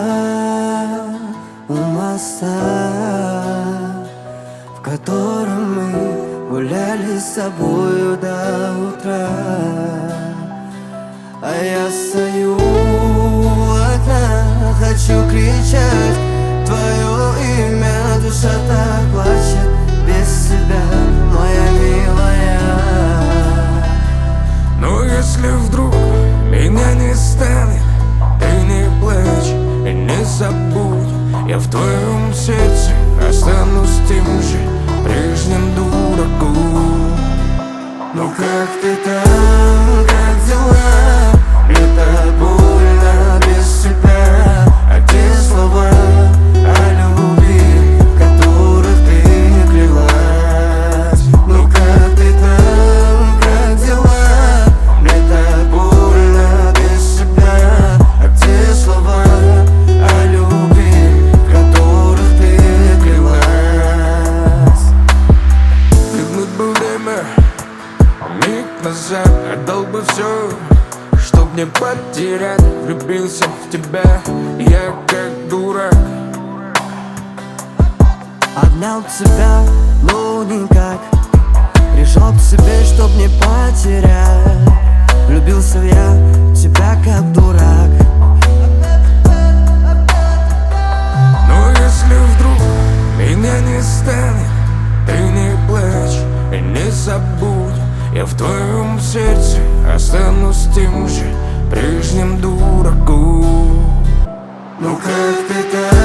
у моста, в котором мы гуляли с собою до утра. А я стою у окна, хочу кричать твое имя. Душа так плачет без тебя, моя милая. Но если вдруг меня не станет, ты не плачь и не забудь. Я в твоем сердце останусь тем же прежним дураком. Ну как ты там, как дела? Мне так больно без тебя. А те слова о любви, в которых ты клялась. Ну как ты там, как дела? Мне так больно без тебя. А те слова о любви, в которых ты клялась. Вернуть бы время, миг назад, отдал бы все, чтоб не потерять. Влюбился в тебя, я как дурак. Обнял тебя, ну никак. Прижал к себе, чтоб не потерять. Влюбился я в тебя как дурак. Но если вдруг меня не станет, ты не плачь и не забудь. Я в твоем сердце останусь тем же прежним дураком. Ну как ты так?